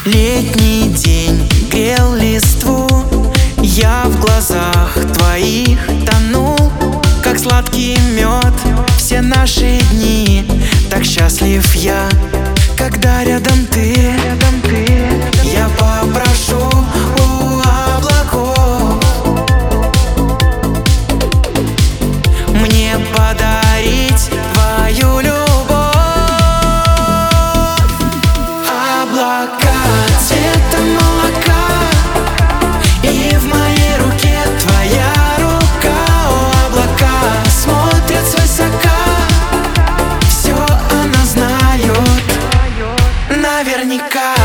Летний день грел листву, я в глазах твоих тонул, как сладкий мед. Все наши дни, так счастлив я, когда рядом ты. Я попрошу у облаков мне подарить твою любовь. Облака цвета молока, и в моей руке твоя рука. О, облака смотрят свысока, все она знает наверняка.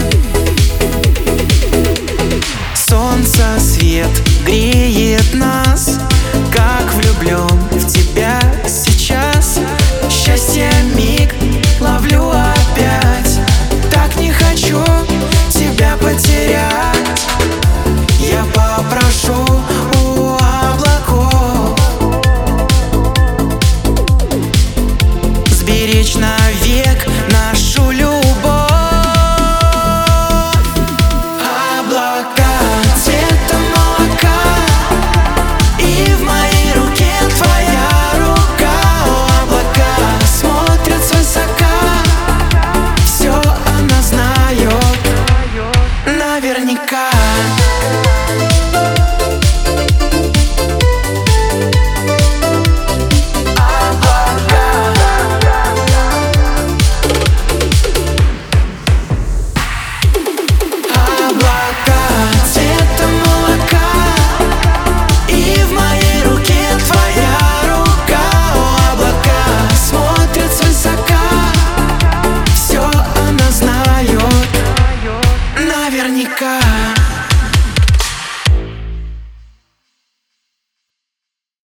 Солнце свет греет нас,